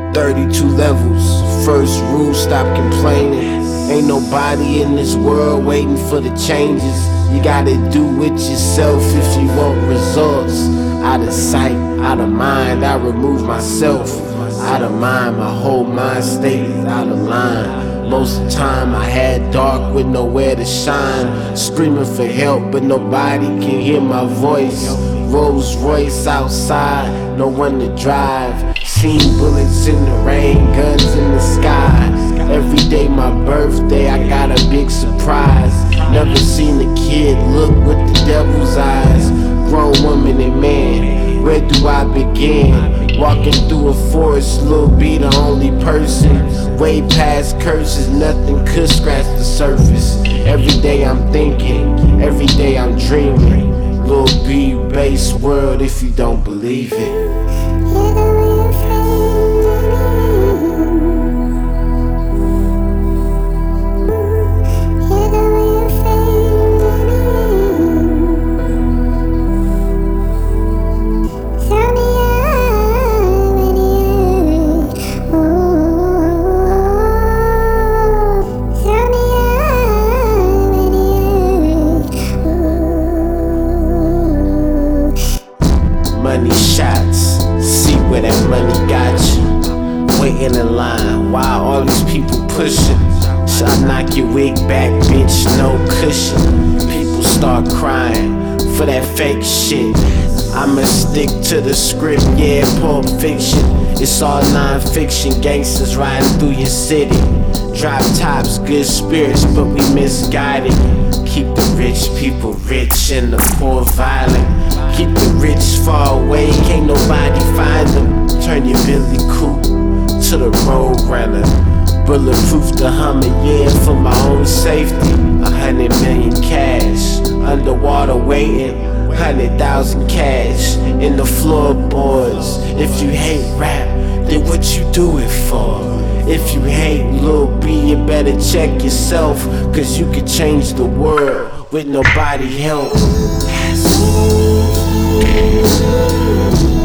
32 levels. First rule, stop complaining. Ain't nobody in this world waiting for the changes. You gotta do it yourself if you want results. Out of sight, out of mind, I remove myself. Out of mind, my whole mind state is out of line. Most of the time I had dark with nowhere to shine. Screaming for help, but nobody can hear my voice. Rolls Royce outside, no one to drive. Seen bullets in the rain, guns in the sky. Every day my birthday, I got a big surprise. Never seen a kid look with the devil's eyes. Grown woman and man, where do I begin? Walking through a forest, Lil B the only person. Way past curses, nothing could scratch the surface. Every day I'm thinking, every day I'm dreaming. Lil B bass world if you don't believe it. Money shots, see where that money got you. Waiting in line, while all these people pushing. So I knock your wig back, bitch, no cushion. People start crying for that fake shit. I'ma stick to the script, yeah, Pulp Fiction. It's all non-fiction, gangsters riding through your city. Drop tops, good spirits, but we misguided. Keep the rich people rich and the poor violent. Keep the rich far away, can't nobody find them. Turn your Billy Coupe to the road runner. Bulletproof the Hummer, yeah, for my own safety. 100 million cash, underwater waiting. 100,000 cash in the floorboards. If you hate rap, then what you do it for? If you hate Lil B, you better check yourself. Cause you can change the world with nobody help.